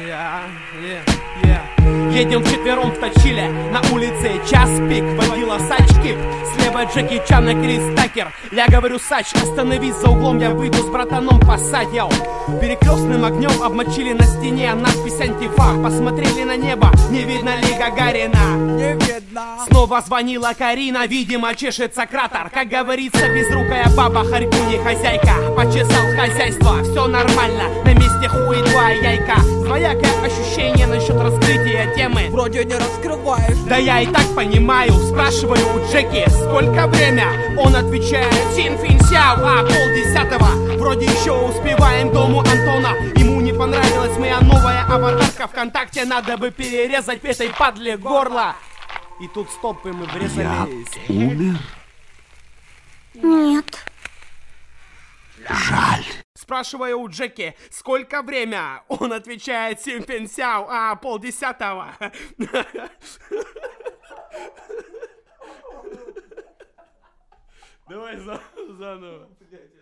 Едем вчетвером в точиле, на улице час пик. Водила Сачки, слева Джеки Чан и Крис Такер. Я говорю: Сач, остановись за углом, я выйду с братаном посадь. Перекрестным огнем обмочили на стене надпись антифа. Посмотрели на небо, не видно ли Гагарина. Не видно. Снова звонила Карина, видимо чешется кратер. Как говорится, безрукая баба, харькуни хозяйка. Почесал хозяйство, все нормально, на месте хуй два яйка. Двоякое ощущение насчет раскрытия темы. Вроде не раскрываешь. Да я и так понимаю, спрашиваю у Джеки, сколько время? Он отвечает: Син Фин Сяо, 9:30. Вроде еще успеваем дому Антона. Ему не понравилась моя новая аватарка ВКонтакте. Надо бы перерезать этой падле горло. И тут стоп, и мы врезались. Я умер? Нет. Жаль. Спрашиваю у Джеки, сколько время? Он отвечает: Син Фин Сяо, 9:30. Давай заново.